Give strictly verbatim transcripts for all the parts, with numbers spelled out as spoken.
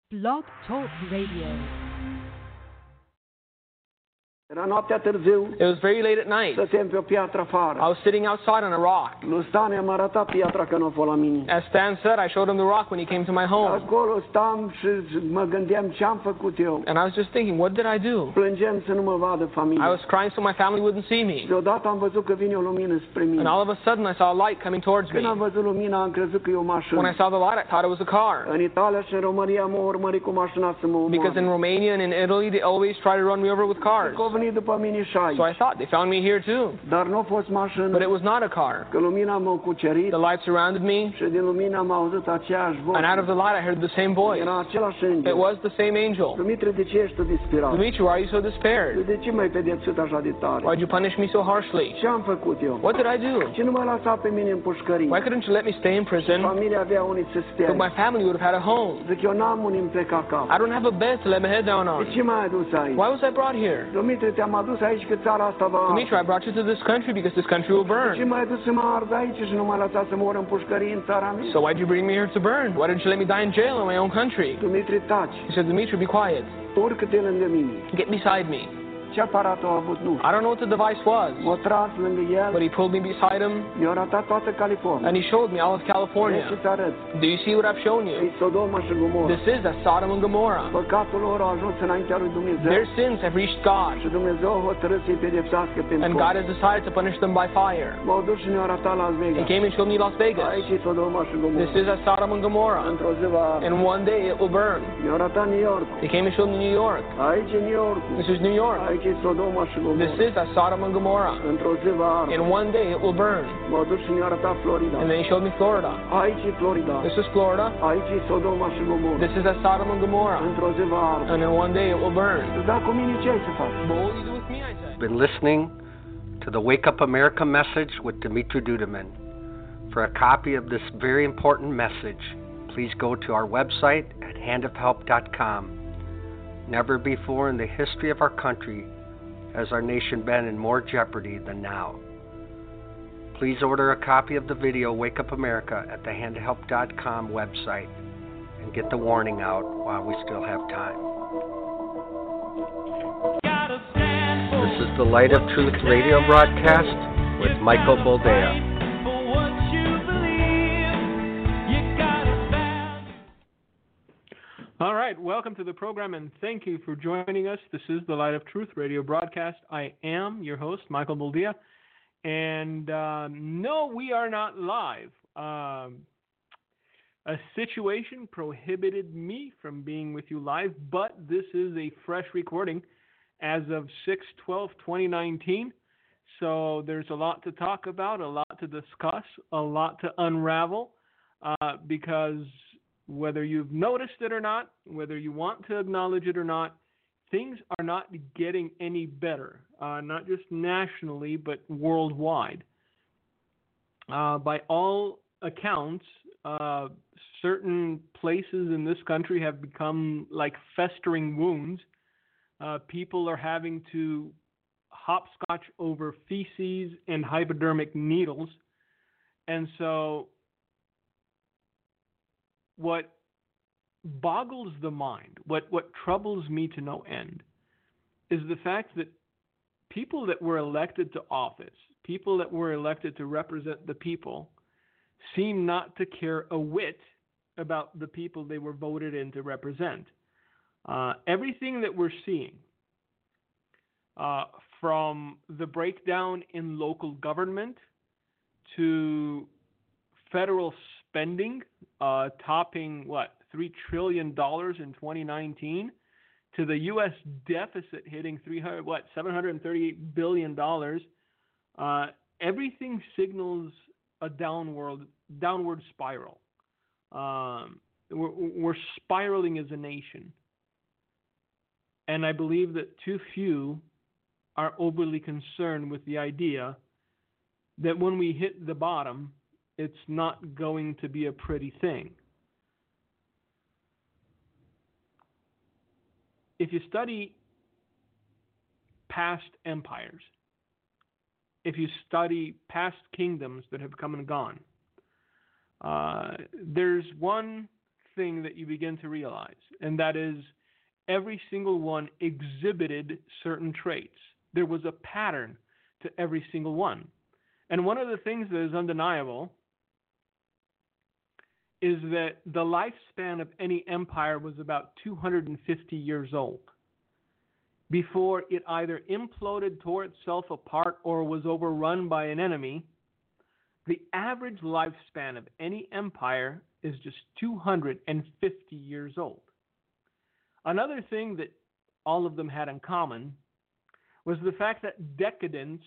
Blog Talk Radio. Era noaptea târziu, It was very late at night. stăteam pe o piatră I afară. was sitting outside on a rock. Lui Stan i-am arătat piatra că nu a fost la mine. As Stan said, I showed him the rock when he came to my home. Acolo stam și mă gândeam ce am făcut eu. And I was just thinking, what did I do? Plângeam să nu mă vadă I familia. was crying so my family wouldn't see me. Deodată am văzut că vine o lumină spre And mine. all of a sudden, I saw a light coming towards me. Când am văzut lumina, am crezut că e o When I mașină. saw the light, I thought it was a car. În Italia și în România m-au urmărit cu mașina să mă Because in omoare. Romania and in Italy, they always try to run me over with cars. Că au venit după mine și aici. So I thought they found me here too. Dar nu a fost But mașină, it was not a car. că lumina m-a cucerit The light surrounded me, și din lumină am auzit aceeași and out voce. of the light, I heard the same voice. Era același It înger. was the same angel. Dumitru, de ce ești tu disperat? Dimitri, why are you so despaired? De ce m-ai pedepsit așa de tare? Why'd you punish me so harshly? Ce am făcut eu? What did I do? Ce nu m-a lăsat pe mine în pușcărie? Why couldn't you let me stay in prison? Familia avea unii să stea. But my family would have had a home. Zic, eu n-am unii îmi pleca cap. I don't have a bed to let my head down De on. ce m-ai adus aici? Why was I brought here? Dumitru, te-am adus aici că țara asta va arde. Dimitri, I brought you to this country because this country will Ce burn. m-ai adus să mă ard aici și nu m-ai lăsat să mor în pușcărie în țara mea? So why'd you bring me here to burn? Why didn't you let me die in jail in my own country? Dumitru, taci. He said, Dimitri, be quiet. Urcă-te lângă mine. Get beside me. Ce aparat a avut? Nu. I don't know what the device was, M-a tras lângă el, but he pulled me beside him mi-a arătat toată California. and he showed me all of Vrei California. să-ți arăt? Do you see what I've shown E you? Sodoma și Gomorra. This is that Sodom and Gomorrah. Păcatul lor a ajuns înaintea lui Dumnezeu. Their sins have reached God, Și Dumnezeu a hotărât să-i pedepsească pe and God has decided to punish them by fire. M-au dus și ne-au arătat Las He Vegas. came and showed me Las Vegas. Aici e Sodoma și This Gomorra. is that Sodom and Gomorrah. Într-o zi va arde. And one day it will burn. Mi-au arătat New York. He came and showed me New York. Aici e New York. This is New York. Aici e Sodoma și This Gomorra. is that Sodom and Gomorrah. Într-o zi va arde. And one day it will burn. M-au dus și ne-au arătat Florida. And then he showed me Florida. Aici e Florida. This is Florida. Aici e Sodoma și Gomorra. This is that Sodom and Gomorrah. Într-o zi va arde. And then one day it will burn. Da, cu mine ce ai să faci? But what will you do with me, I said? Been listening to the Wake Up America message with Dimitri Duduman. For a copy of this very important message, please go to our website at hand of help dot com. Never before in the history of our country has our nation been in more jeopardy than now. Please order a copy of the video Wake Up America at the hand of help dot com website and get the warning out while we still have time. This is the Light of Truth radio broadcast with Michael Boldea. All right, welcome to the program and thank you for joining us. This is the Light of Truth radio broadcast. I am your host, Michael Boldea. And uh, no, we are not live. Um, a situation prohibited me from being with you live, but this is a fresh recording as of six twelve twenty nineteen. So there's a lot to talk about, a lot to discuss, a lot to unravel, uh, because whether you've noticed it or not, whether you want to acknowledge it or not, things are not getting any better, uh, not just nationally, but worldwide. Uh, by all accounts, uh, certain places in this country have become like festering wounds. Uh, people are having to hopscotch over feces and hypodermic needles. And so what boggles the mind, what, what troubles me to no end, is the fact that people that were elected to office, people that were elected to represent the people, seem not to care a whit about the people they were voted in to represent. Uh, everything that we're seeing, uh, from the breakdown in local government to federal spending, uh, topping, what, three trillion dollars in twenty nineteen, to the U S deficit hitting three hundred, what, seven hundred thirty-eight billion dollars, uh, everything signals a downward, downward spiral. Um, we're, we're spiraling as a nation. And I believe that too few are overly concerned with the idea that when we hit the bottom, it's not going to be a pretty thing. If you study past empires, if you study past kingdoms that have come and gone, uh, there's one thing that you begin to realize, and that is every single one exhibited certain traits. There was a pattern to every single one. And one of the things that is undeniable is that the lifespan of any empire was about two hundred fifty years old before it either imploded, tore itself apart, or was overrun by an enemy. The average lifespan of any empire is just two hundred fifty years old. Another thing that all of them had in common was the fact that decadence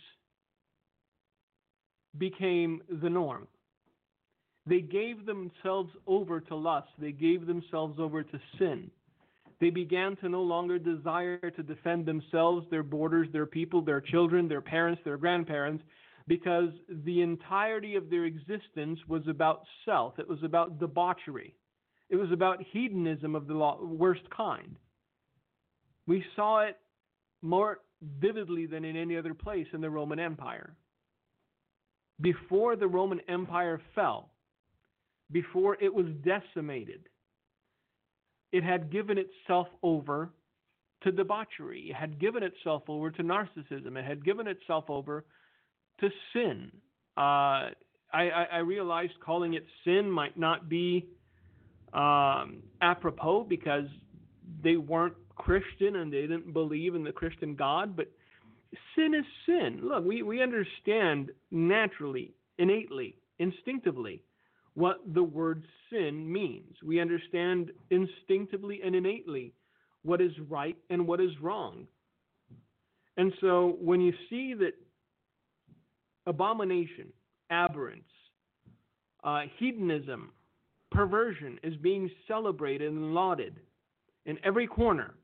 became the norm. They gave themselves over to lust. They gave themselves over to sin. They began to no longer desire to defend themselves, their borders, their people, their children, their parents, their grandparents, because the entirety of their existence was about self. It was about debauchery. It was about hedonism of the worst kind. We saw it more vividly than in any other place in the Roman Empire. Before the Roman Empire fell, before it was decimated, it had given itself over to debauchery. It had given itself over to narcissism. It had given itself over to sin. Uh, I, I, I realized calling it sin might not be um, apropos because they weren't Christian and they didn't believe in the Christian God, but sin is sin. Look, we, we understand naturally, innately, instinctively what the word sin means. We understand instinctively and innately what is right and what is wrong. And so when you see that abomination, aberrance, uh, hedonism, perversion is being celebrated and lauded in every corner,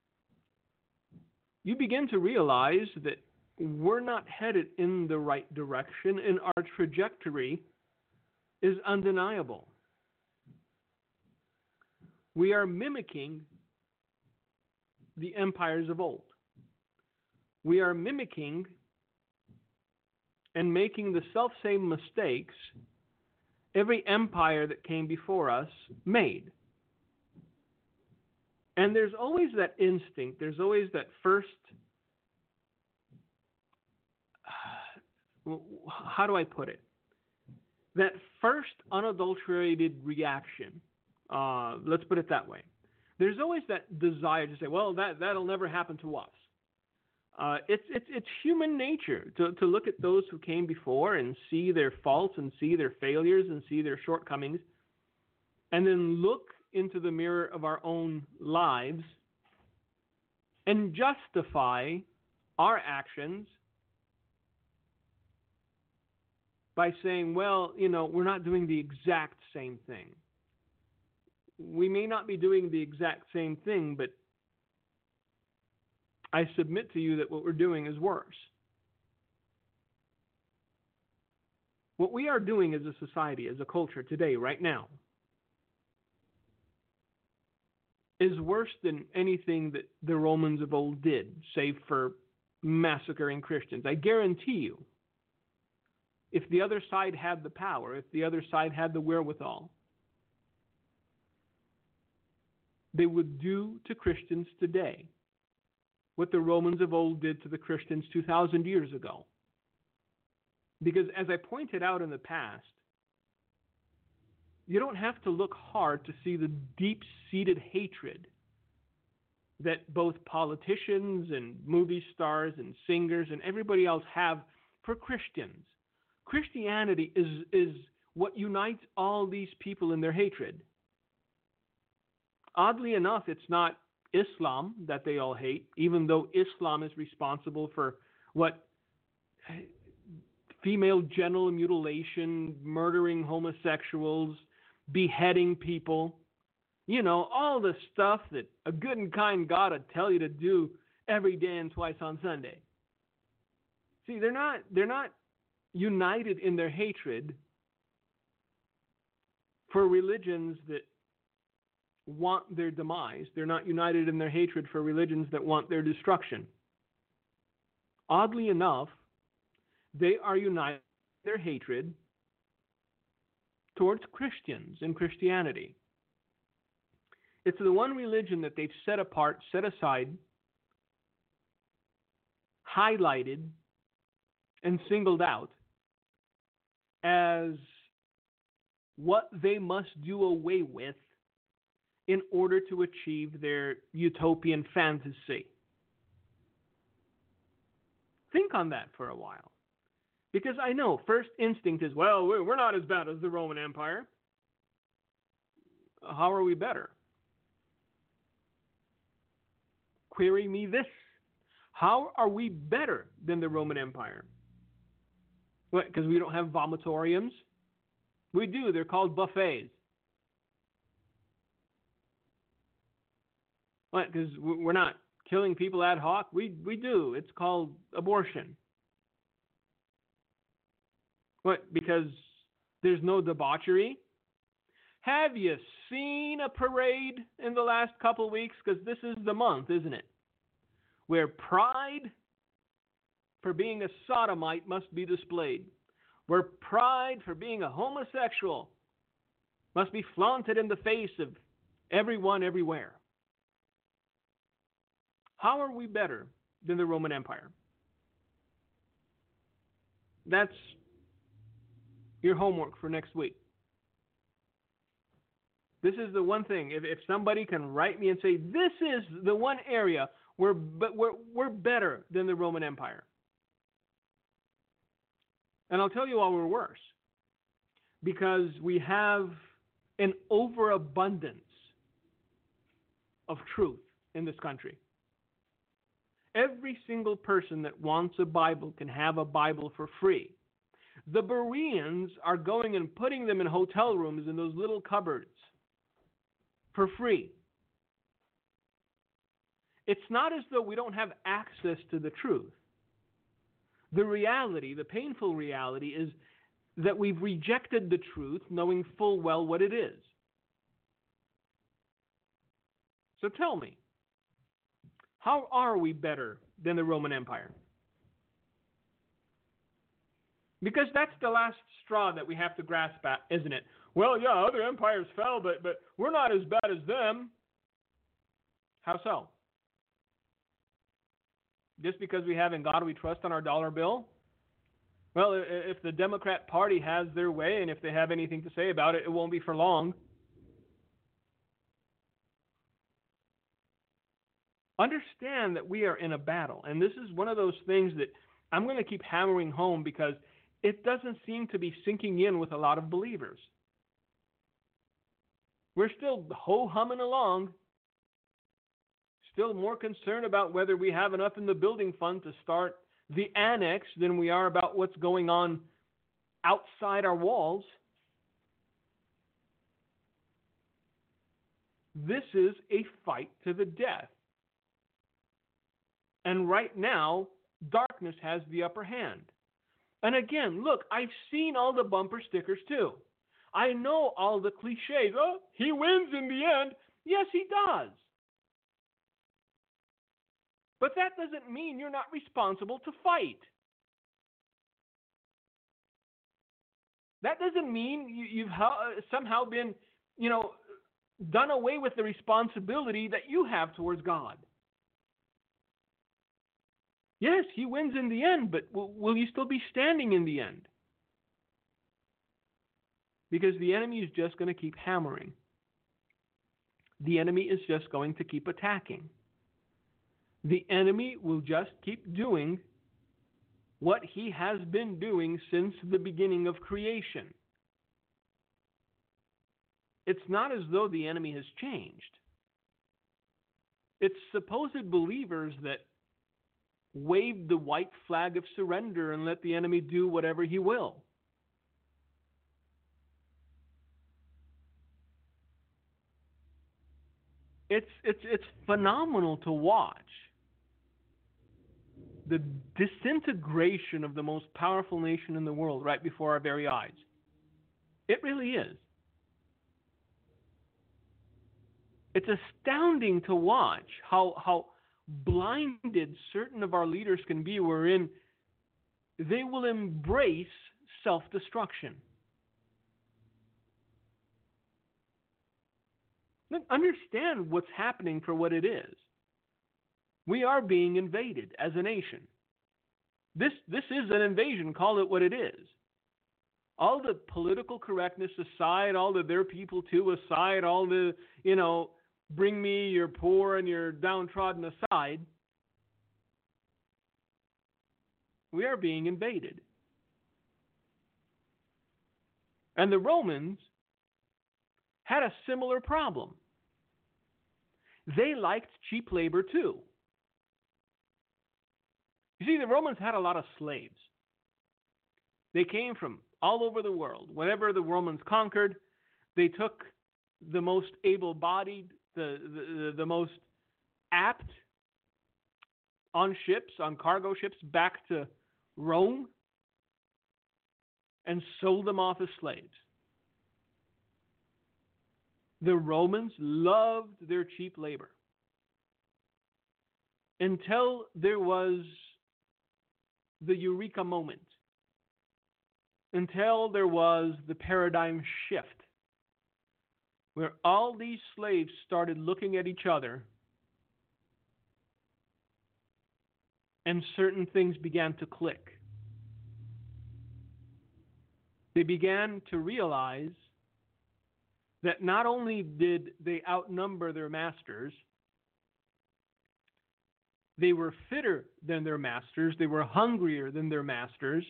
you begin to realize that we're not headed in the right direction, and our trajectory is undeniable. We are mimicking the empires of old. We are mimicking and making the self-same mistakes every empire that came before us made. And there's always that instinct, there's always that first, uh, how do I put it? That first unadulterated reaction, uh, let's put it that way. There's always that desire to say, well, that, that'll never happen to us. Uh, it's, it's, it's human nature to, to look at those who came before and see their faults and see their failures and see their shortcomings, and then look into the mirror of our own lives and justify our actions by saying, well, you know, we're not doing the exact same thing. We may not be doing the exact same thing, but I submit to you that what we're doing is worse. What we are doing as a society, as a culture today, right now, is worse than anything that the Romans of old did, save for massacring Christians. I guarantee you, if the other side had the power, if the other side had the wherewithal, they would do to Christians today what the Romans of old did to the Christians two thousand years ago. Because as I pointed out in the past, you don't have to look hard to see the deep-seated hatred that both politicians and movie stars and singers and everybody else have for Christians. Christianity is, is what unites all these people in their hatred. Oddly enough, it's not Islam that they all hate, even though Islam is responsible for what female genital mutilation, murdering homosexuals, beheading people, you know, all the stuff that a good and kind God would tell you to do every day and twice on Sunday. See, they're not they're not united in their hatred for religions that want their demise. They're not united in their hatred for religions that want their destruction. Oddly enough, they are united in their hatred towards Christians and Christianity. It's the one religion that they've set apart, set aside, highlighted, and singled out as what they must do away with in order to achieve their utopian fantasy. Think on that for a while. Because I know first instinct is, well, we're not as bad as the Roman Empire. How are we better? Query me this. How are we better than the Roman Empire? What, because we don't have vomitoriums? We do. They're called buffets. What, because we're not killing people ad hoc? We, we do. It's called abortion. What, because there's no debauchery? Have you seen a parade in the last couple weeks? Because this is the month, isn't it? Where pride for being a sodomite must be displayed. Where pride for being a homosexual must be flaunted in the face of everyone everywhere. How are we better than the Roman Empire? That's your homework for next week. This is the one thing. If, if somebody can write me and say, this is the one area where we're, we're better than the Roman Empire. And I'll tell you why we're worse. Because we have an overabundance of truth in this country. Every single person that wants a Bible can have a Bible for free. The Bereans are going and putting them in hotel rooms in those little cupboards for free. It's not as though we don't have access to the truth. The reality, the painful reality, is that we've rejected the truth knowing full well what it is. So tell me, how are we better than the Roman Empire? Because that's the last straw that we have to grasp at, isn't it? Well, yeah, other empires fell, but, but we're not as bad as them. How so? Just because we have in God we trust on our dollar bill? Well, if the Democrat Party has their way, and if they have anything to say about it, it won't be for long. Understand that we are in a battle, and this is one of those things that I'm going to keep hammering home because it doesn't seem to be sinking in with a lot of believers. We're still ho-humming along, still more concerned about whether we have enough in the building fund to start the annex than we are about what's going on outside our walls. This is a fight to the death. And right now, darkness has the upper hand. And again, look, I've seen all the bumper stickers too. I know all the cliches. Oh, he wins in the end. Yes, he does. But that doesn't mean you're not responsible to fight. That doesn't mean you, you've ha- somehow been, you know, done away with the responsibility that you have towards God. Yes, he wins in the end, but will, will you still be standing in the end? Because the enemy is just going to keep hammering. The enemy is just going to keep attacking. The enemy will just keep doing what he has been doing since the beginning of creation. It's not as though the enemy has changed. It's supposed believers that waved the white flag of surrender and let the enemy do whatever he will. It's it's it's phenomenal to watch the disintegration of the most powerful nation in the world right before our very eyes. It really is. It's astounding to watch how how blinded certain of our leaders can be, wherein they will embrace self-destruction. Look, understand what's happening for what it is. We are being invaded as a nation. This this is an invasion. Call it what it is. All the political correctness aside, all the their people too aside, all the, you know, bring me your poor and your downtrodden aside, we are being invaded. And the Romans had a similar problem. They liked cheap labor too. You see, the Romans had a lot of slaves. They came from all over the world. Whenever the Romans conquered, they took the most able-bodied, the, the, the most apt on ships, on cargo ships, back to Rome and sold them off as slaves. The Romans loved their cheap labor until there was the eureka moment, until there was the paradigm shift, where all these slaves started looking at each other and certain things began to click. They began to realize that not only did they outnumber their masters, they were fitter than their masters, they were hungrier than their masters,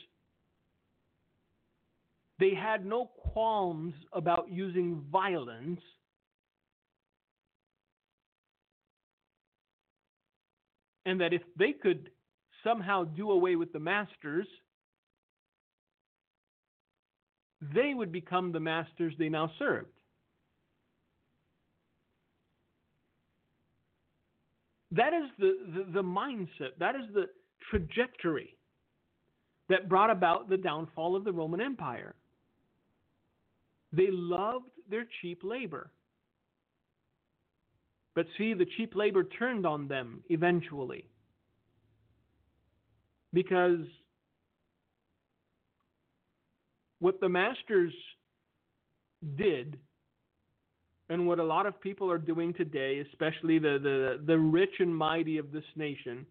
they had no qualms about using violence, and that if they could somehow do away with the masters, they would become the masters they now served. That is the, the, the mindset, that is the trajectory that brought about the downfall of the Roman Empire. They loved their cheap labor. But see, the cheap labor turned on them eventually. Because what the masters did, and what a lot of people are doing today, especially the, the, the rich and mighty of this nation,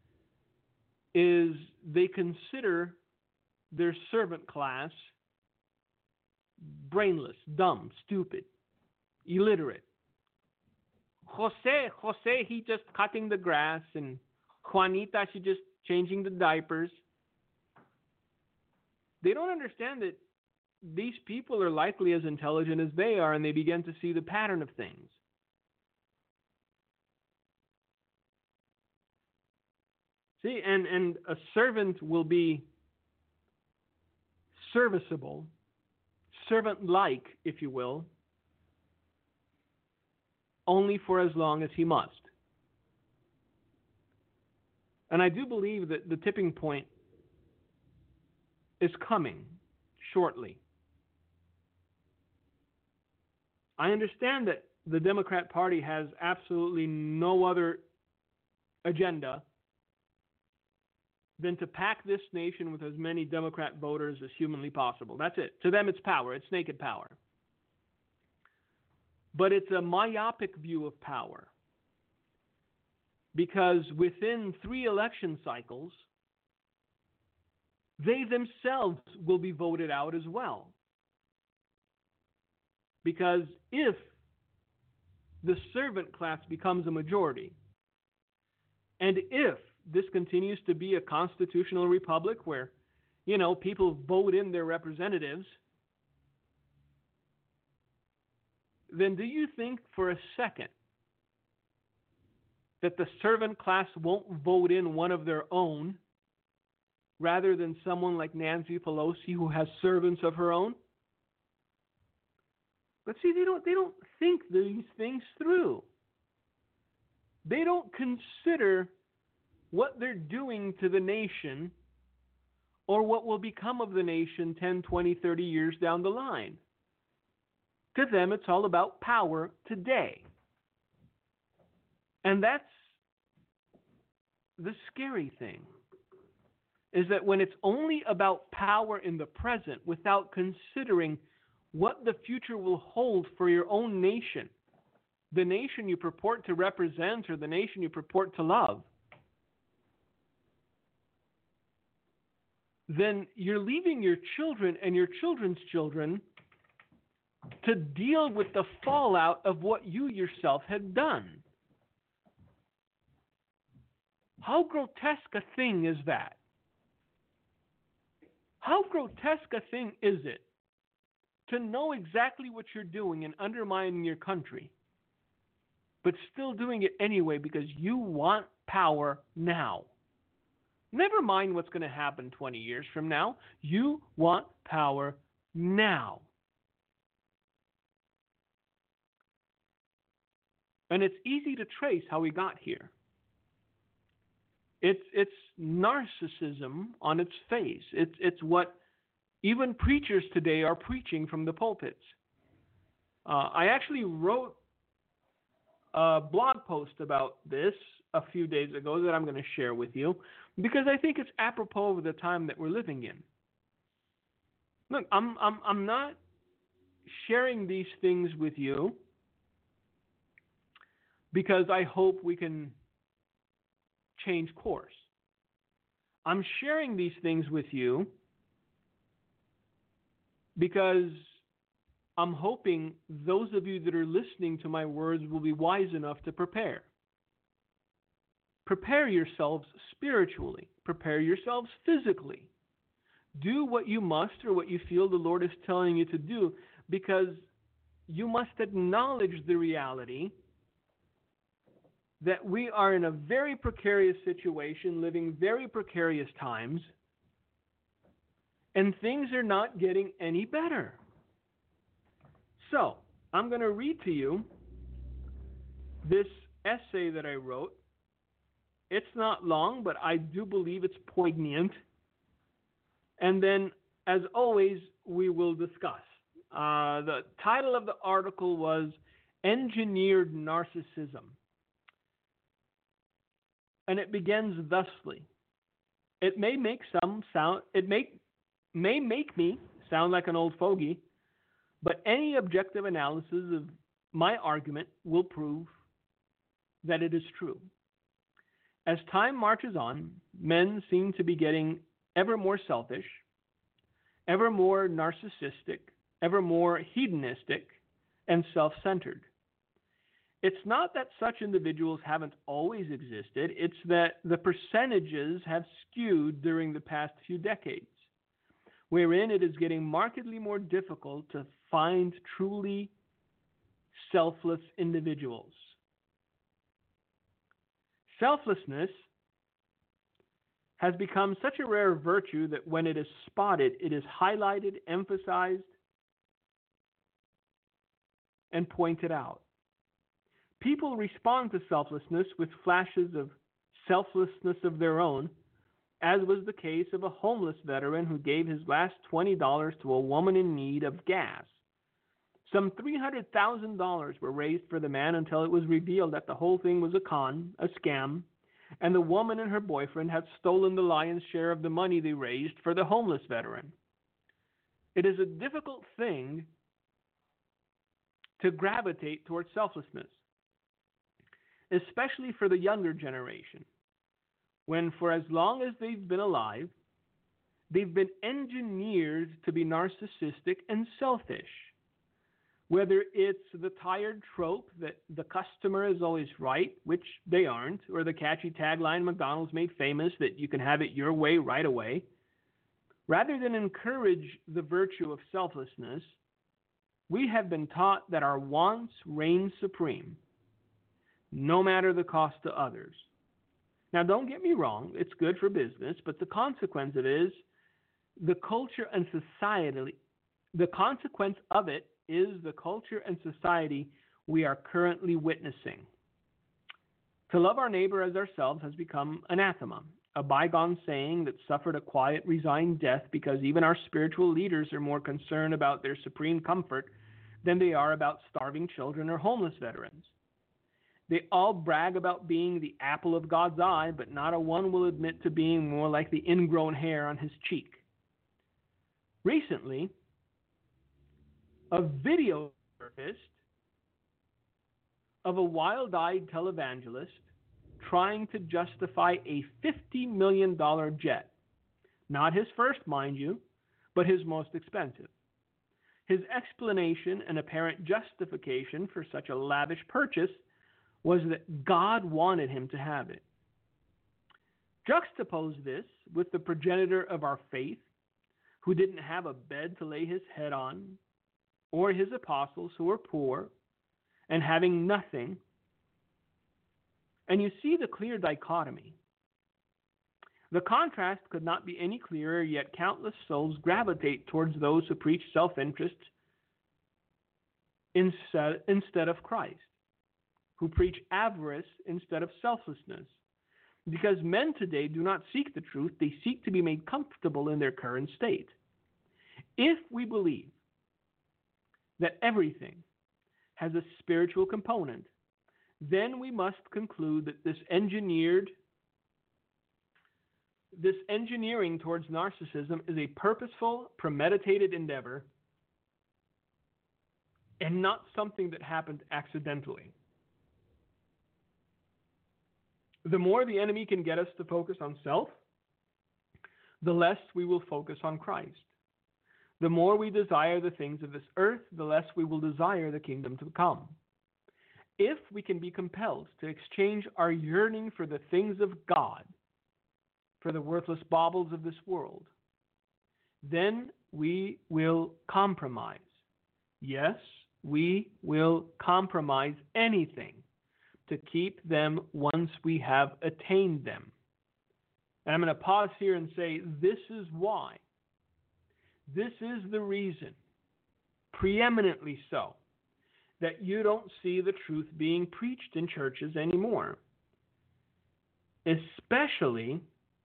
is they consider their servant class brainless, dumb, stupid, illiterate. Jose, Jose, he just cutting the grass, and Juanita, she just changing the diapers. They don't understand that these people are likely as intelligent as they are, and they begin to see the pattern of things. See, and, and a servant will be serviceable, servant-like, if you will, only for as long as he must. And I do believe that the tipping point is coming shortly. I understand that the Democrat Party has absolutely no other agenda than to pack this nation with as many Democrat voters as humanly possible. That's it. To them, it's power. It's naked power. But it's a myopic view of power. Because within three election cycles, they themselves will be voted out as well. Because if the servant class becomes a majority, and if this continues to be a constitutional republic where, you know, people vote in their representatives, then do you think for a second that the servant class won't vote in one of their own rather than someone like Nancy Pelosi who has servants of her own? But see, they don't they don't think these things through. They don't consider what they're doing to the nation or what will become of the nation ten, twenty, thirty years down the line. To them, it's all about power today. And that's the scary thing, is that when it's only about power in the present without considering what the future will hold for your own nation, the nation you purport to represent or the nation you purport to love, then you're leaving your children and your children's children to deal with the fallout of what you yourself had done. How grotesque a thing is that? How grotesque a thing is it to know exactly what you're doing and undermining your country, but still doing it anyway because you want power now? Never mind what's going to happen twenty years from now. You want power now. And it's easy to trace how we got here. It's it's narcissism on its face. It's it's what even preachers today are preaching from the pulpits. Uh, I actually wrote a blog post about this a few days ago that I'm going to share with you because I think it's apropos of the time that we're living in. Look, I'm I'm I'm not sharing these things with you because I hope we can change course. I'm sharing these things with you because I'm hoping those of you that are listening to my words will be wise enough to prepare. Prepare yourselves spiritually. Prepare yourselves physically. Do what you must or what you feel the Lord is telling you to do, because you must acknowledge the reality that we are in a very precarious situation, living very precarious times, and things are not getting any better. So, I'm going to read to you this essay that I wrote. It's not long, but I do believe it's poignant. And then, as always, we will discuss. Uh, the title of the article was Engineered Narcissism. And it begins thusly. It may make some sound, it may, may make me sound like an old fogey, but any objective analysis of my argument will prove that it is true. As time marches on, men seem to be getting ever more selfish, ever more narcissistic, ever more hedonistic, and self-centered. It's not that such individuals haven't always existed, it's that the percentages have skewed during the past few decades, wherein it is getting markedly more difficult to find truly selfless individuals. Selflessness has become such a rare virtue that when it is spotted, it is highlighted, emphasized, and pointed out. People respond to selflessness with flashes of selflessness of their own, as was the case of a homeless veteran who gave his last twenty dollars to a woman in need of gas. Some three hundred thousand dollars were raised for the man until it was revealed that the whole thing was a con, a scam, and the woman and her boyfriend had stolen the lion's share of the money they raised for the homeless veteran. It is a difficult thing to gravitate towards selflessness, especially for the younger generation, when for as long as they've been alive, they've been engineered to be narcissistic and selfish. Whether it's the tired trope that the customer is always right, which they aren't, or the catchy tagline McDonald's made famous that you can have it your way right away, rather than encourage the virtue of selflessness, we have been taught that our wants reign supreme, no matter the cost to others. Now, don't get me wrong, it's good for business, but the consequence of it is the culture and society, the consequence of it is the culture and society we are currently witnessing. To love our neighbor as ourselves has become anathema, a bygone saying that suffered a quiet, resigned death because even our spiritual leaders are more concerned about their supreme comfort than they are about starving children or homeless veterans. They all brag about being the apple of God's eye, but not a one will admit to being more like the ingrown hair on his cheek. Recently, a video surfaced of a wild-eyed televangelist trying to justify a fifty million dollars jet. Not his first, mind you, but his most expensive. His explanation and apparent justification for such a lavish purchase was that God wanted him to have it. Juxtapose this with the progenitor of our faith, who didn't have a bed to lay his head on, or his apostles who were poor and having nothing, and you see the clear dichotomy. The contrast could not be any clearer, yet countless souls gravitate towards those who preach self-interest instead, instead of Christ, who preach avarice instead of selflessness. Because men today do not seek the truth, they seek to be made comfortable in their current state. If we believe that everything has a spiritual component, then we must conclude that this engineered This engineering towards narcissism is a purposeful, premeditated endeavor and not something that happened accidentally. The more the enemy can get us to focus on self, the less we will focus on Christ. The more we desire the things of this earth, the less we will desire the kingdom to come. If we can be compelled to exchange our yearning for the things of God for the worthless baubles of this world, then we will compromise. Yes, we will compromise anything to keep them once we have attained them. And I'm going to pause here and say this is why. This is the reason, preeminently so, that you don't see the truth being preached in churches anymore. Especially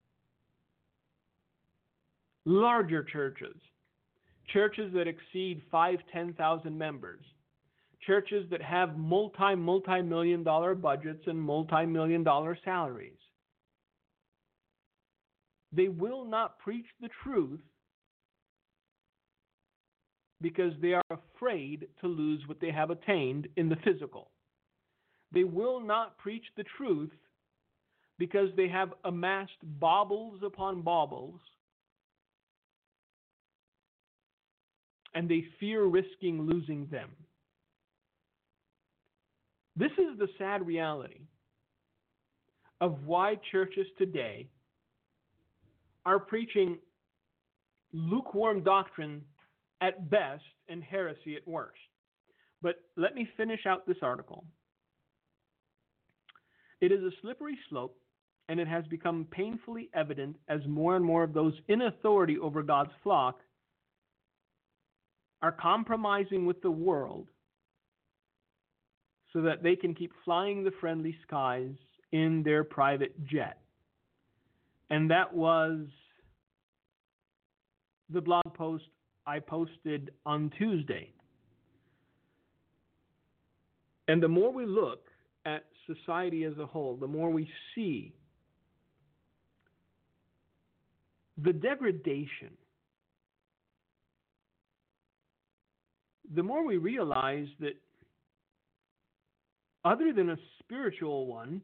larger churches, churches that exceed five, ten thousand members, churches that have multi, multi-million dollar budgets and multi-million dollar salaries. They will not preach the truth because they are afraid to lose what they have attained in the physical. They will not preach the truth because they have amassed baubles upon baubles, and they fear risking losing them. This is the sad reality of why churches today are preaching lukewarm doctrine at best and heresy at worst. But let me finish out this article. It is a slippery slope, and it has become painfully evident as more and more of those in authority over God's flock are compromising with the world so that they can keep flying the friendly skies in their private jet. And that was the blog post I posted on Tuesday. And the more we look at society as a whole, the more we see the degradation, the more we realize that other than a spiritual one,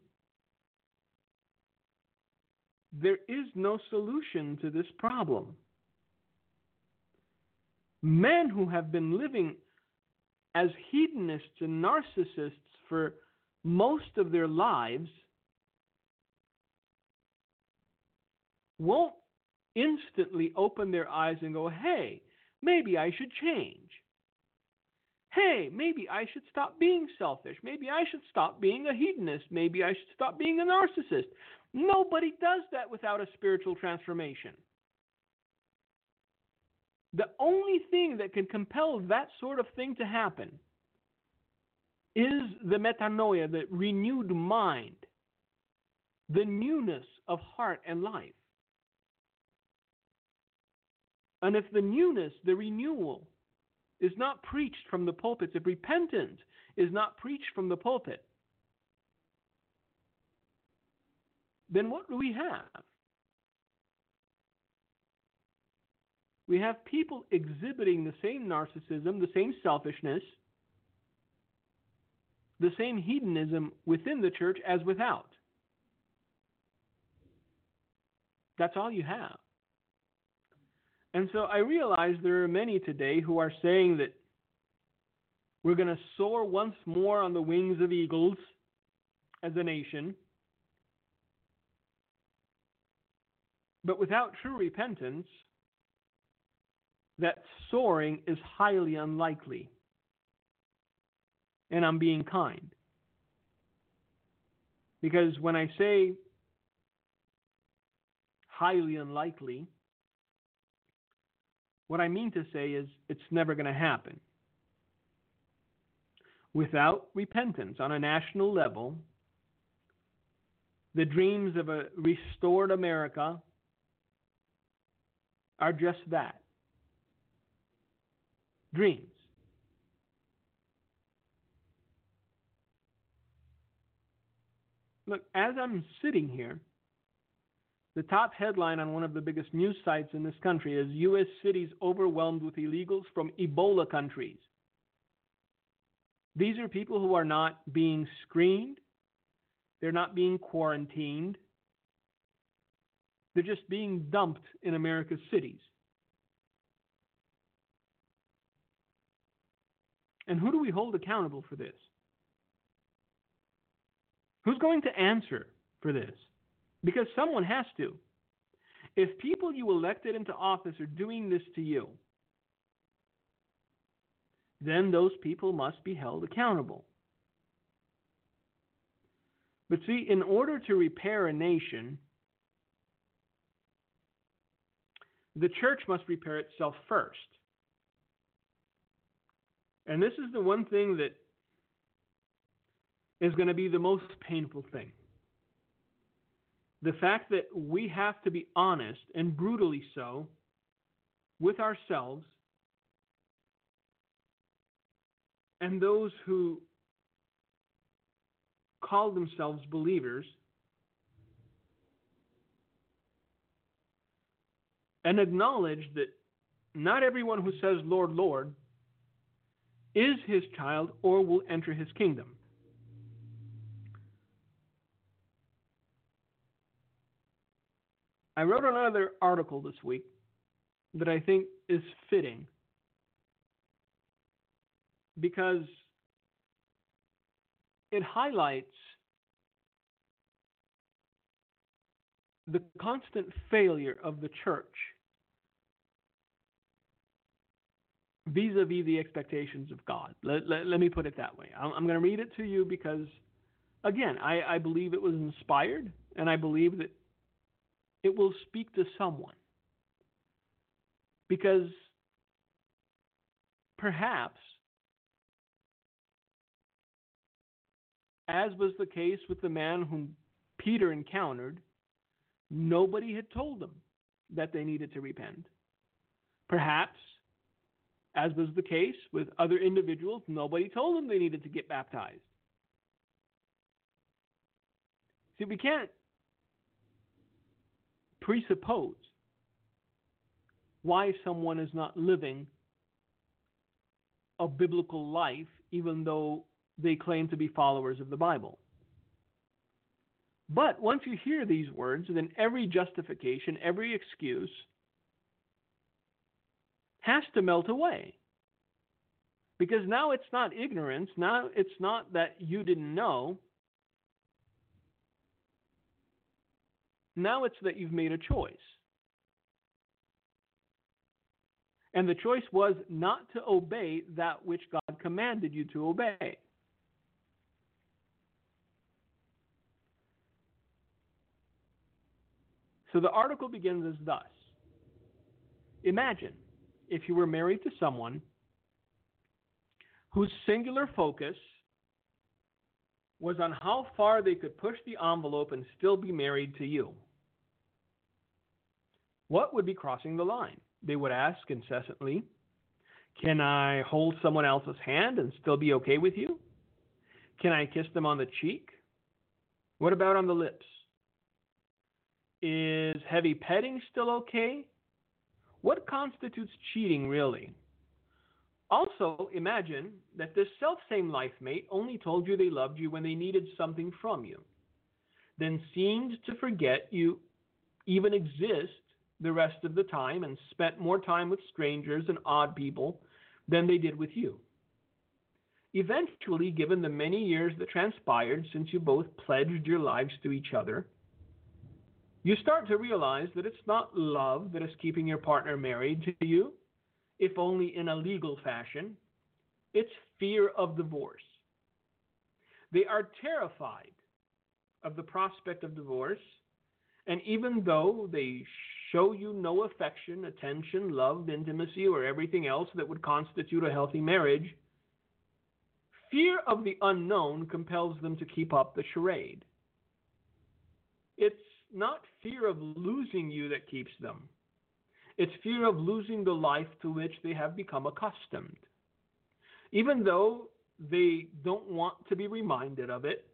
there is no solution to this problem. Men who have been living as hedonists and narcissists for most of their lives won't instantly open their eyes and go, hey, maybe I should change. Hey, maybe I should stop being selfish. Maybe I should stop being a hedonist. Maybe I should stop being a narcissist. Nobody does that without a spiritual transformation. The only thing that can compel that sort of thing to happen is the metanoia, the renewed mind, the newness of heart and life. And if the newness, the renewal, is not preached from the pulpit, if repentance is not preached from the pulpit, then what do we have? We have people exhibiting the same narcissism, the same selfishness, the same hedonism within the church as without. That's all you have. And so I realize there are many today who are saying that we're going to soar once more on the wings of eagles as a nation. But without true repentance, that soaring is highly unlikely. And I'm being kind. Because when I say highly unlikely, what I mean to say is it's never going to happen. Without repentance on a national level, the dreams of a restored America are just that. Dreams. Look, as I'm sitting here, the top headline on one of the biggest news sites in this country is U S cities overwhelmed with illegals from Ebola countries. These are people who are not being screened. They're not being quarantined. They're just being dumped in America's cities. And who do we hold accountable for this? Who's going to answer for this? Because someone has to. If people you elected into office are doing this to you, then those people must be held accountable. But see, in order to repair a nation, the church must repair itself first. And this is the one thing that is going to be the most painful thing. The fact that we have to be honest, and brutally so, with ourselves and those who call themselves believers, and acknowledge that not everyone who says, Lord, Lord, is his child or will enter his kingdom. I wrote another article this week that I think is fitting because it highlights the constant failure of the church vis-a-vis the expectations of God. Let, let, let me put it that way. I'm, I'm going to read it to you because, again, I, I believe it was inspired, and I believe that it will speak to someone. Because perhaps, as was the case with the man whom Peter encountered, nobody had told them that they needed to repent. Perhaps, as was the case with other individuals, nobody told them they needed to get baptized. See, we can't presuppose why someone is not living a biblical life even though they claim to be followers of the Bible. But once you hear these words, then every justification, every excuse has to melt away. Because now it's not ignorance, now it's not that you didn't know. Now it's that you've made a choice. And the choice was not to obey that which God commanded you to obey. So the article begins as thus. Imagine if you were married to someone whose singular focus was on how far they could push the envelope and still be married to you. What would be crossing the line? They would ask incessantly, can I hold someone else's hand and still be okay with you? Can I kiss them on the cheek? What about on the lips? Is heavy petting still okay? What constitutes cheating really? Also, imagine that this self-same life mate only told you they loved you when they needed something from you, then seemed to forget you even exist the rest of the time and spent more time with strangers and odd people than they did with you. Eventually, given the many years that transpired since you both pledged your lives to each other, you start to realize that it's not love that is keeping your partner married to you, if only in a legal fashion. It's fear of divorce. They are terrified of the prospect of divorce, and even though they show you no affection, attention, love, intimacy, or everything else that would constitute a healthy marriage, fear of the unknown compels them to keep up the charade. It's not fear of losing you that keeps them. It's fear of losing the life to which they have become accustomed. Even though they don't want to be reminded of it,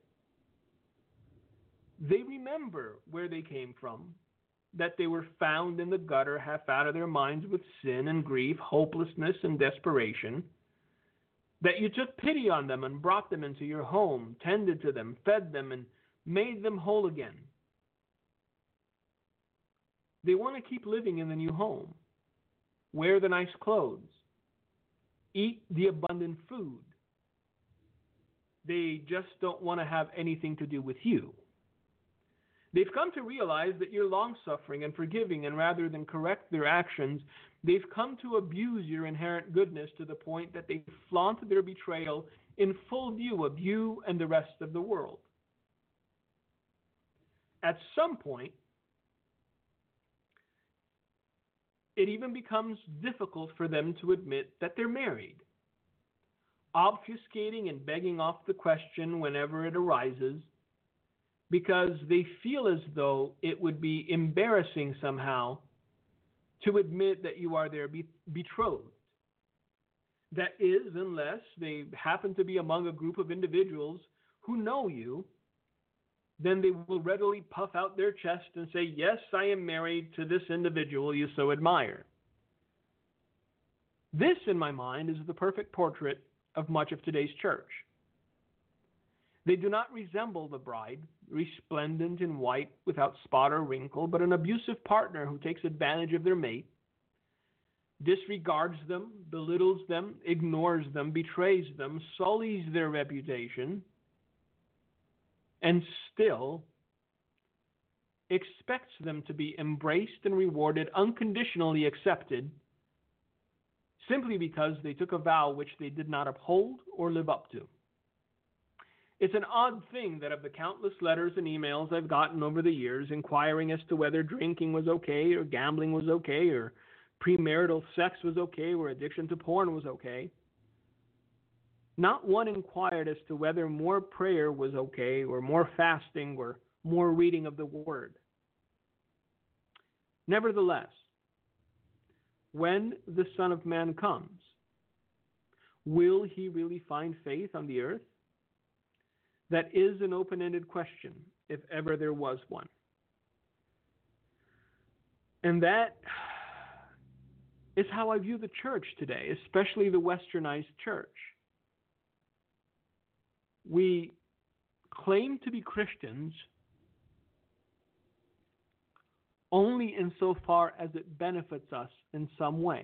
they remember where they came from, that they were found in the gutter, half out of their minds with sin and grief, hopelessness and desperation, that you took pity on them and brought them into your home, tended to them, fed them, and made them whole again. They want to keep living in the new home, wear the nice clothes, eat the abundant food. They just don't want to have anything to do with you. They've come to realize that you're long-suffering and forgiving, and rather than correct their actions, they've come to abuse your inherent goodness to the point that they flaunt their betrayal in full view of you and the rest of the world. At some point, it even becomes difficult for them to admit that they're married, obfuscating and begging off the question whenever it arises, because they feel as though it would be embarrassing somehow to admit that you are their be- betrothed. That is, unless they happen to be among a group of individuals who know you, then they will readily puff out their chest and say, yes, I am married to this individual you so admire. This, in my mind, is the perfect portrait of much of today's church. They do not resemble the bride, resplendent in white without spot or wrinkle, but an abusive partner who takes advantage of their mate, disregards them, belittles them, ignores them, betrays them, sullies their reputation, and still expects them to be embraced and rewarded, unconditionally accepted, simply because they took a vow which they did not uphold or live up to. It's an odd thing that of the countless letters and emails I've gotten over the years inquiring as to whether drinking was okay or gambling was okay or premarital sex was okay or addiction to porn was okay, not one inquired as to whether more prayer was okay or more fasting or more reading of the Word. Nevertheless, when the Son of Man comes, will he really find faith on the earth? That is an open-ended question, if ever there was one. And that is how I view the church today, especially the westernized church. We claim to be Christians only insofar as it benefits us in some way.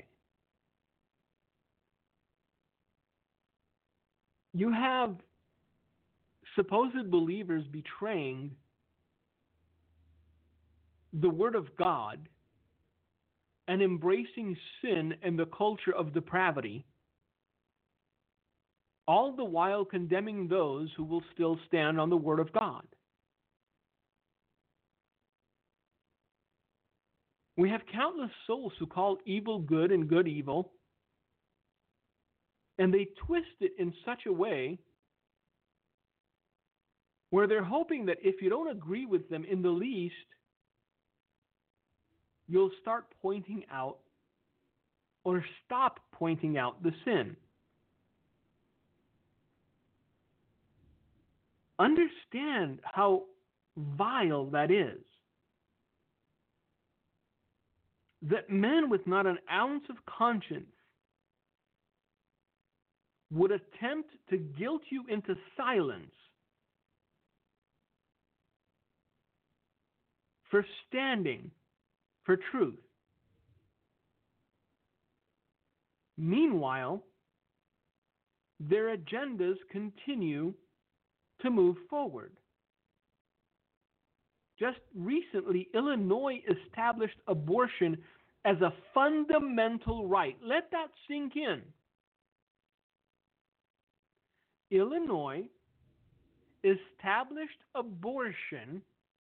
You have supposed believers betraying the Word of God and embracing sin and the culture of depravity, all the while condemning those who will still stand on the Word of God. We have countless souls who call evil good and good evil, and they twist it in such a way where they're hoping that if you don't agree with them in the least, you'll start pointing out or stop pointing out the sin. Understand how vile that is. That men with not an ounce of conscience would attempt to guilt you into silence for standing for truth. Meanwhile, their agendas continue to move forward. Just recently, Illinois established abortion as a fundamental right. Let that sink in. Illinois established abortion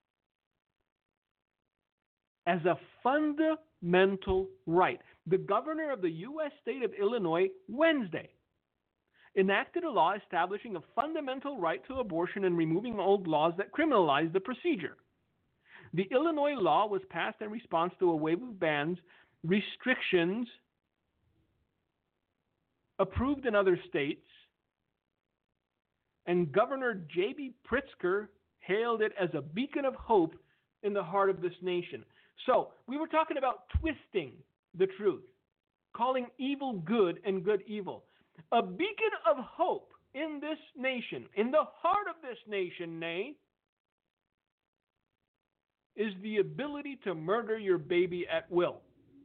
as a fundamental right. The governor of the U S state of Illinois, Wednesday, enacted a law establishing a fundamental right to abortion and removing old laws that criminalize the procedure. The Illinois law was passed in response to a wave of bans, restrictions approved in other states, and Governor J B Pritzker hailed it as a beacon of hope in the heart of this nation. So, we were talking about twisting the truth, calling evil good and good evil. A beacon of hope in this nation, in the heart of this nation, nay, is the ability to murder your baby at will.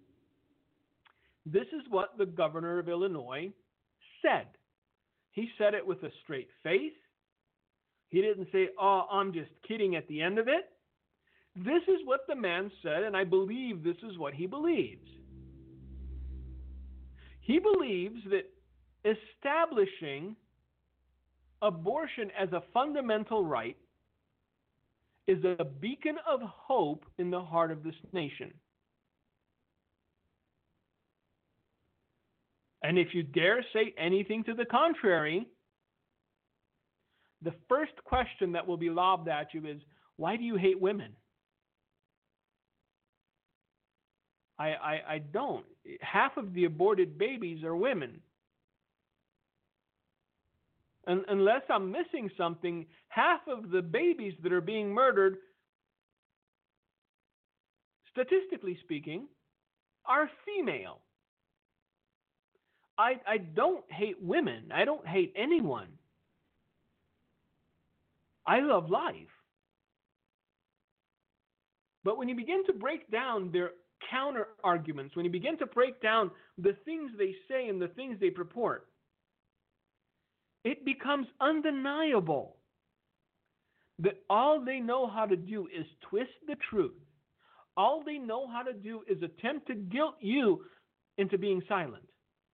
This is what the governor of Illinois said. He said it with a straight face. He didn't say, oh, I'm just kidding at the end of it. This is what the man said, and I believe this is what he believes. He believes that establishing abortion as a fundamental right is a beacon of hope in the heart of this nation. And if you dare say anything to the contrary, the first question that will be lobbed at you is, why do you hate women? I, I, I don't. Half of the aborted babies are women. And unless I'm missing something, half of the babies that are being murdered, statistically speaking, are female. I, I don't hate women. I don't hate anyone. I love life. But when you begin to break down their counter arguments, when you begin to break down the things they say and the things they purport, it becomes undeniable that all they know how to do is twist the truth. All they know how to do is attempt to guilt you into being silent.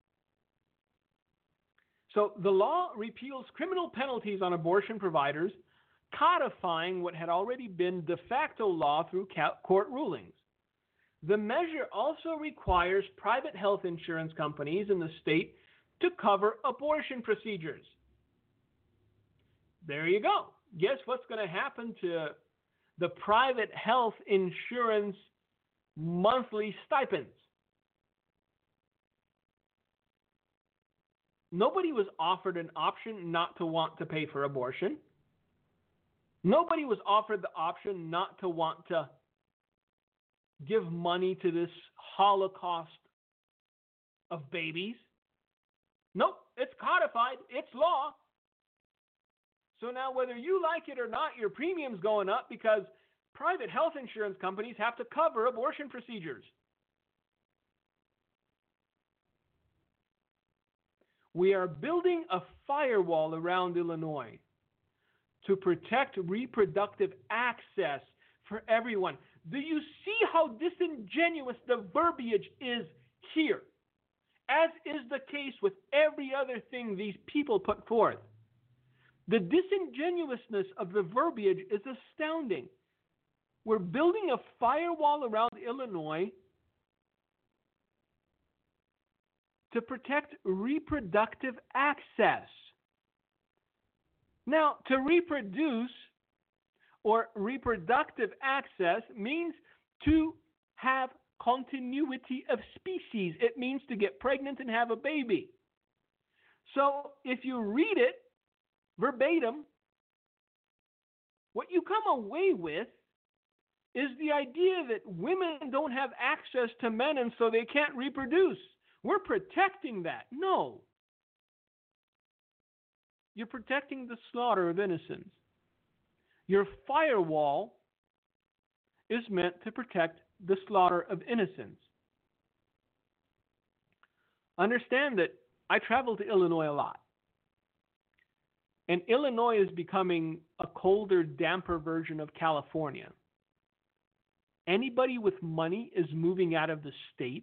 So the law repeals criminal penalties on abortion providers, codifying what had already been de facto law through court rulings. The measure also requires private health insurance companies in the state to cover abortion procedures. There you go. Guess what's going to happen to the private health insurance monthly stipends? Nobody was offered an option not to want to pay for abortion. Nobody was offered the option not to want to give money to this holocaust of babies. Nope, it's codified. It's law. So now whether you like it or not, your premium's going up because private health insurance companies have to cover abortion procedures. We are building a firewall around Illinois to protect reproductive access for everyone. Do you see how disingenuous the verbiage is here? As is the case with every other thing these people put forth. The disingenuousness of the verbiage is astounding. We're building a firewall around Illinois to protect reproductive access. Now, to reproduce or reproductive access means to have continuity of species. It means to get pregnant and have a baby. So if you read it verbatim, what you come away with is the idea that women don't have access to men and so they can't reproduce. We're protecting that. No. you're protecting the slaughter of innocents. Your firewall is meant to protect the slaughter of innocents. Understand that I travel to Illinois a lot. And Illinois is becoming a colder, damper version of California. Anybody with money is moving out of the state.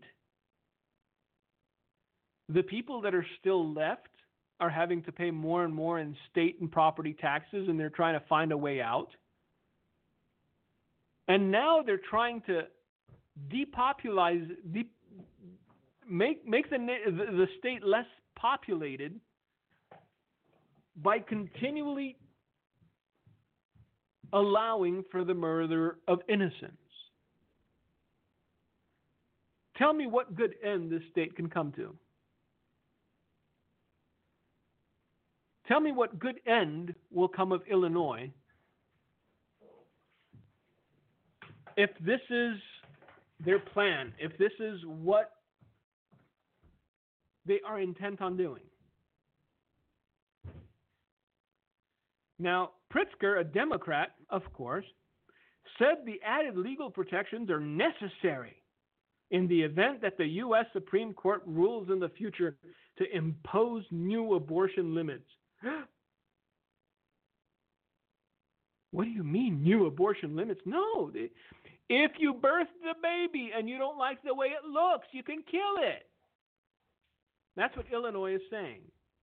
The people that are still left are having to pay more and more in state and property taxes, and they're trying to find a way out. And now they're trying to depopulize, de- make make the, the state less populated by continually allowing for the murder of innocents. Tell me what good end this state can come to. Tell me what good end will come of Illinois if this is their plan, if this is what they are intent on doing. Now, Pritzker, a Democrat, of course, said the added legal protections are necessary in the event that the U S Supreme Court rules in the future to impose new abortion limits. What do you mean, new abortion limits? No. If you birth the baby and you don't like the way it looks, you can kill it. That's what Illinois is saying.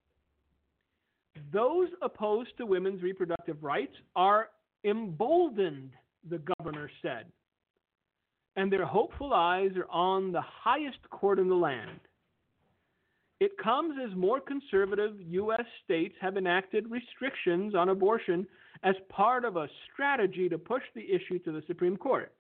Those opposed to women's reproductive rights are emboldened, the governor said, and their hopeful eyes are on the highest court in the land. It comes as more conservative U S states have enacted restrictions on abortion as part of a strategy to push the issue to the Supreme Court.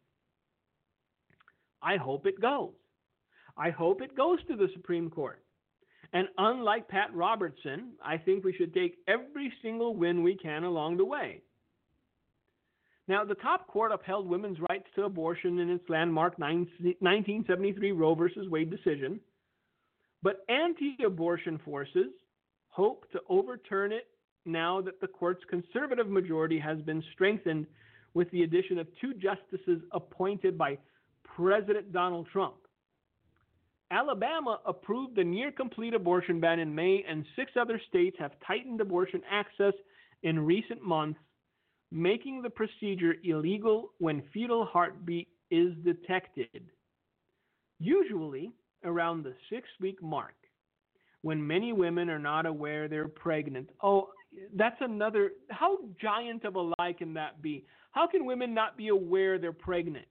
I hope it goes. I hope it goes to the Supreme Court. And unlike Pat Robertson, I think we should take every single win we can along the way. Now, the top court upheld women's rights to abortion in its landmark nineteen seventy-three Roe versus Wade decision, but anti-abortion forces hope to overturn it now that the court's conservative majority has been strengthened with the addition of two justices appointed by President Donald Trump. Alabama approved the near-complete abortion ban in May, and six other states have tightened abortion access in recent months, making the procedure illegal when fetal heartbeat is detected. Usually around the six-week mark, when many women are not aware they're pregnant. Oh, that's another, how giant of a lie can that be? How can women not be aware they're pregnant?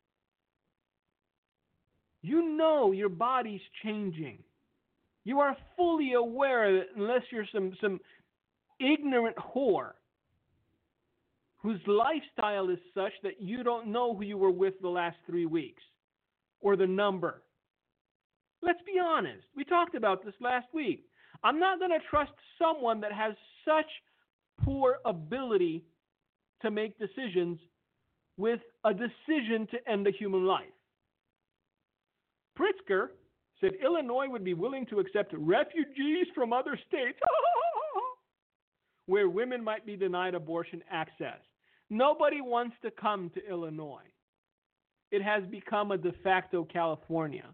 You know your body's changing. You are fully aware that unless you're some, some ignorant whore whose lifestyle is such that you don't know who you were with the last three weeks or the number. Let's be honest. We talked about this last week. I'm not going to trust someone that has such poor ability to make decisions with a decision to end a human life. Pritzker said Illinois would be willing to accept refugees from other states where women might be denied abortion access. Nobody wants to come to Illinois. It has become a de facto California.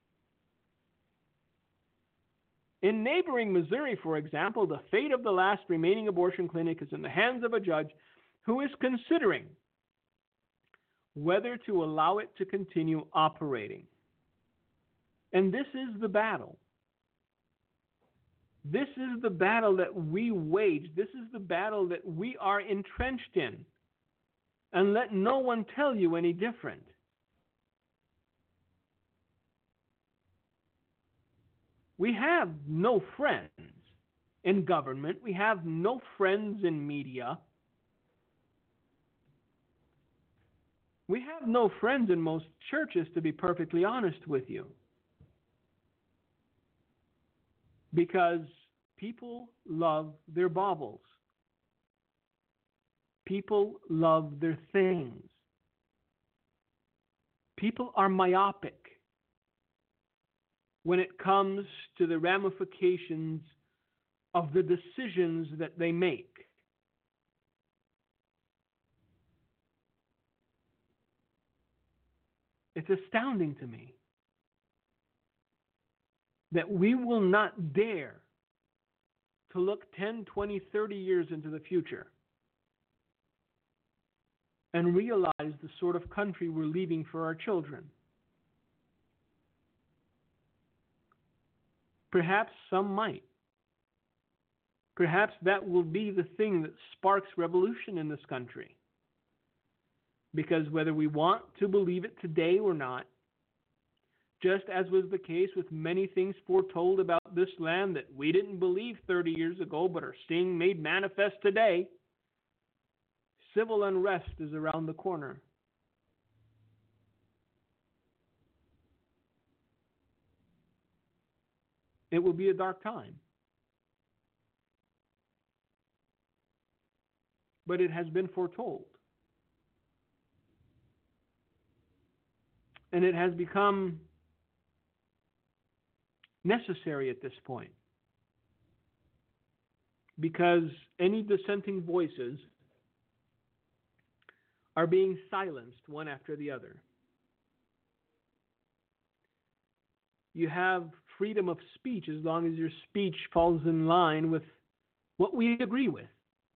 In neighboring Missouri, for example, the fate of the last remaining abortion clinic is in the hands of a judge who is considering whether to allow it to continue operating. And this is the battle. This is the battle that we wage. This is the battle that we are entrenched in. And let no one tell you any different. We have no friends in government. We have no friends in media. We have no friends in most churches, to be perfectly honest with you. Because people love their baubles. People love their things. People are myopic when it comes to the ramifications of the decisions that they make. It's astounding to me that we will not dare to look ten, twenty, thirty years into the future and realize the sort of country we're leaving for our children. Perhaps some might. Perhaps that will be the thing that sparks revolution in this country. Because whether we want to believe it today or not, just as was the case with many things foretold about this land that we didn't believe thirty years ago but are seeing made manifest today, civil unrest is around the corner. It will be a dark time. But it has been foretold. And it has become necessary at this point. Because any dissenting voices are being silenced one after the other. You have freedom of speech as long as your speech falls in line with what we agree with.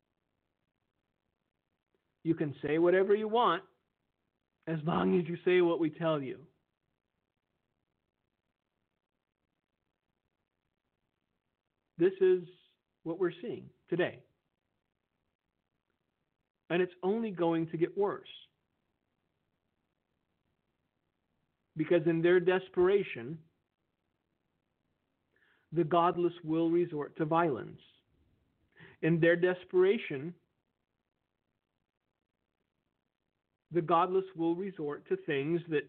You can say whatever you want as long as you say what we tell you. This is what we're seeing today. And it's only going to get worse. Because in their desperation, the godless will resort to violence. In their desperation, the godless will resort to things that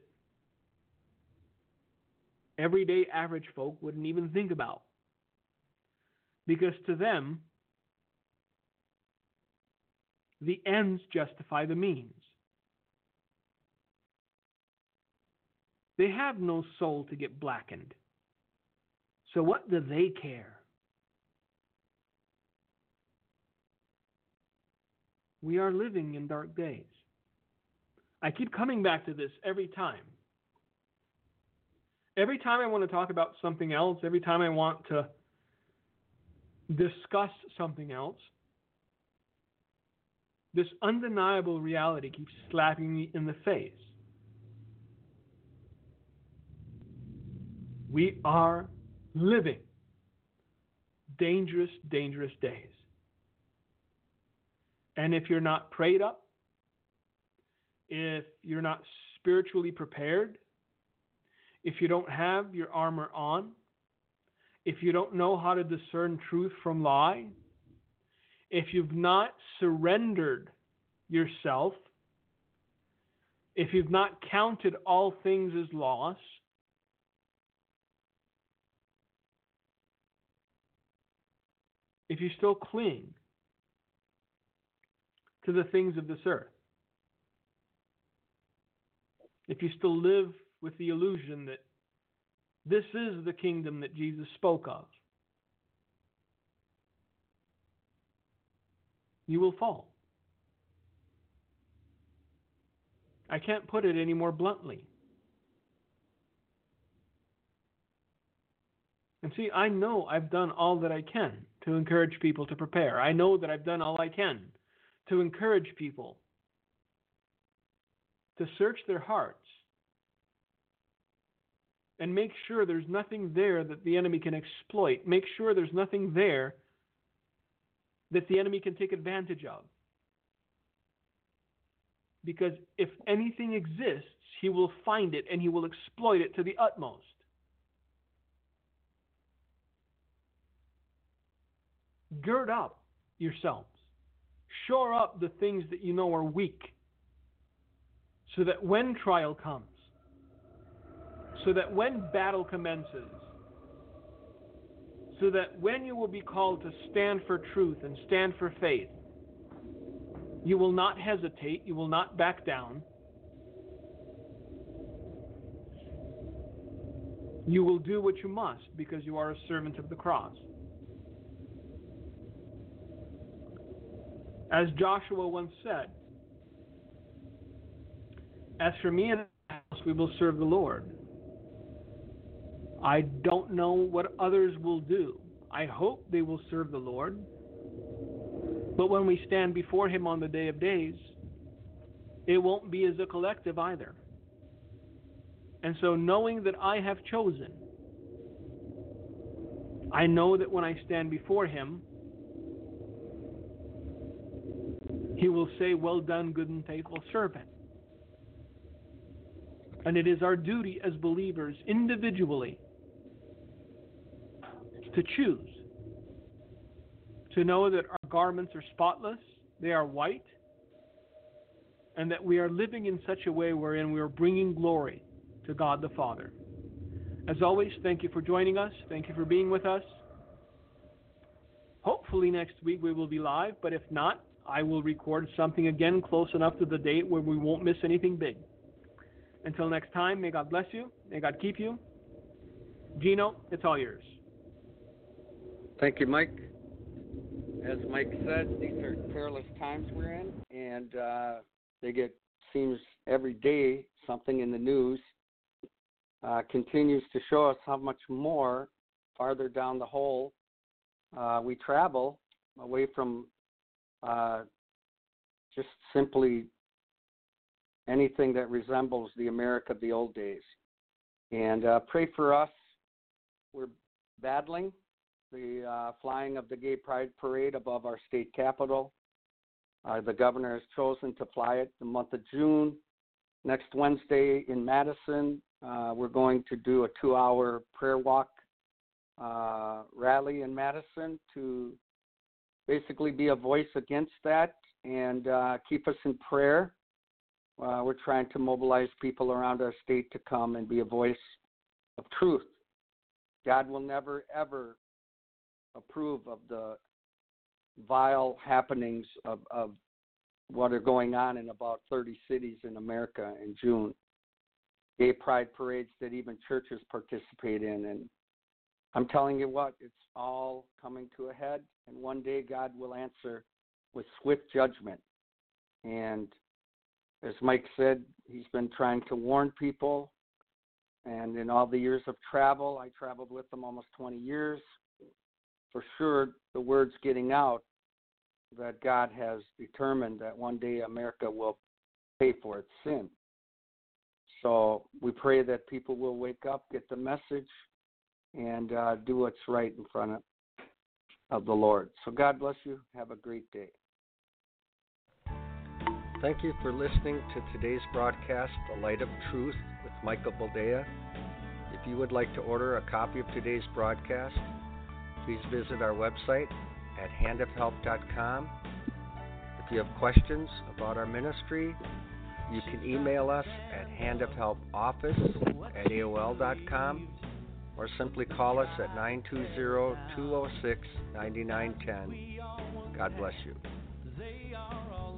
everyday average folk wouldn't even think about. Because to them, the ends justify the means. They have no soul to get blackened. So what do they care? We are living in dark days. I keep coming back to this every time. Every time I want to talk about something else, every time I want to discuss something else, this undeniable reality keeps slapping me in the face. We are living dangerous, dangerous days. And if you're not prayed up, if you're not spiritually prepared, if you don't have your armor on, if you don't know how to discern truth from lie, if you've not surrendered yourself, if you've not counted all things as loss, if you still cling to the things of this earth, if you still live with the illusion that this is the kingdom that Jesus spoke of, you will fall. I can't put it any more bluntly. And see, I know I've done all that I can to encourage people to prepare. I know that I've done all I can to encourage people to search their hearts and make sure there's nothing there that the enemy can exploit. Make sure there's nothing there that the enemy can take advantage of. Because if anything exists, he will find it and he will exploit it to the utmost. Gird up yourselves. Shore up the things that you know are weak, so that when trial comes, so that when battle commences, so that when you will be called to stand for truth and stand for faith, you will not hesitate, you will not back down. You will do what you must because you are a servant of the cross. As Joshua once said, "As for me and my house, we will serve the Lord." I don't know what others will do. I hope they will serve the Lord. But when we stand before Him on the day of days, it won't be as a collective either. And so, knowing that I have chosen, I know that when I stand before Him, He will say, "Well done, good and faithful servant." And it is our duty as believers individually to choose, to know that our garments are spotless, they are white, and that we are living in such a way wherein we are bringing glory to God the Father. As always, thank you for joining us. Thank you for being with us. Hopefully next week we will be live, but if not, I will record something again close enough to the date where we won't miss anything big. Until next time, may God bless you. May God keep you. Gino, it's all yours. Thank you, Mike. As Mike said, these are perilous times we're in, and uh, they get, seems every day, something in the news uh, continues to show us how much more farther down the hole uh, we travel away from uh, just simply anything that resembles the America of the old days. And uh, pray for us. We're battling the uh, flying of the Gay Pride Parade above our state capitol. Uh, the governor has chosen to fly it the month of June. Next Wednesday in Madison, uh, we're going to do a two-hour prayer walk uh, rally in Madison to basically be a voice against that and uh, keep us in prayer. Uh, we're trying to mobilize people around our state to come and be a voice of truth. God will never, ever approve of the vile happenings of, of what are going on in about thirty cities in America in June. Gay pride parades that even churches participate in. And I'm telling you what, it's all coming to a head. And one day God will answer with swift judgment. And as Mike said, he's been trying to warn people. And in all the years of travel, I traveled with him almost twenty years. For sure, the word's getting out that God has determined that one day America will pay for its sin. So we pray that people will wake up, get the message, and uh, do what's right in front of, of the Lord. So God bless you. Have a great day. Thank you for listening to today's broadcast, The Light of Truth with Michael Boldea. If you would like to order a copy of today's broadcast, please visit our website at hand of help dot com. If you have questions about our ministry, you can email us at handofhelpoffice at A O L dot com or simply call us at nine two zero, two zero six, nine nine one zero. God bless you.